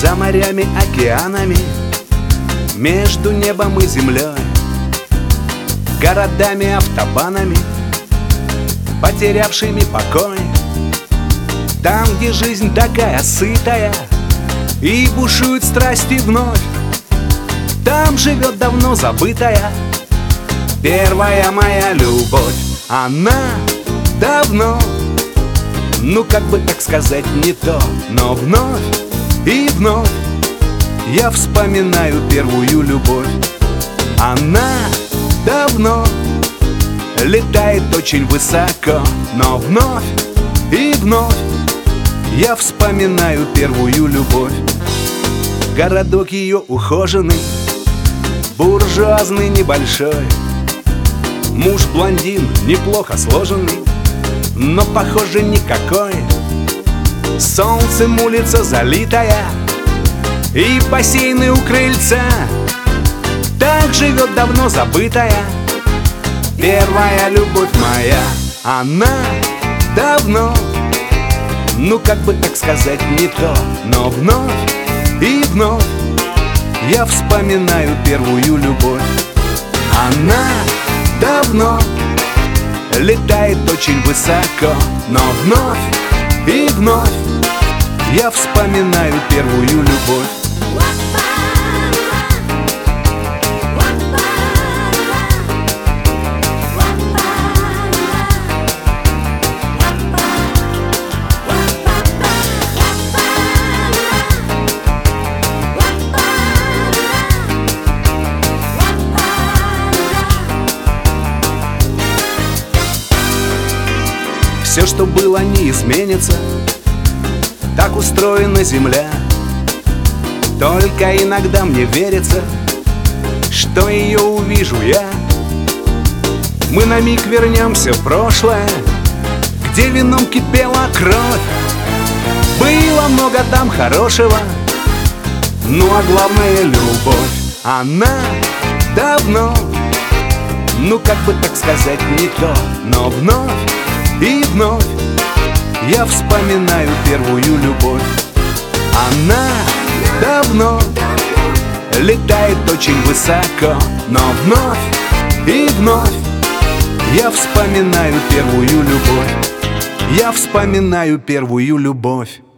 За морями, океанами, между небом и землей, городами, автобанами, потерявшими покой. Там, где жизнь такая сытая и бушуют страсти вновь, там живет давно забытая первая моя любовь. Она давно, ну как бы так сказать, не то, но вновь и вновь я вспоминаю первую любовь. Она давно летает очень высоко, но вновь и вновь я вспоминаю первую любовь. Городок ее ухоженный, буржуазный, небольшой. Муж блондин, неплохо сложенный, но похоже никакой. Солнцем улица залитая и бассейны у крыльца. Так живет давно забытая первая любовь моя. Она давно, ну как бы так сказать, не то, но вновь и вновь я вспоминаю первую любовь. Она давно летает очень высоко, но вновь и вновь я вспоминаю первую любовь. Все, что было, не изменится, так устроена земля. Только иногда мне верится, что ее увижу я. Мы на миг вернемся в прошлое, где вином кипела кровь. Было много там хорошего, ну а главное — любовь. Она давно, ну как бы так сказать, не то, но вновь и вновь я вспоминаю первую любовь. Она давно летает очень высоко, но вновь и вновь я вспоминаю первую любовь. Я вспоминаю первую любовь.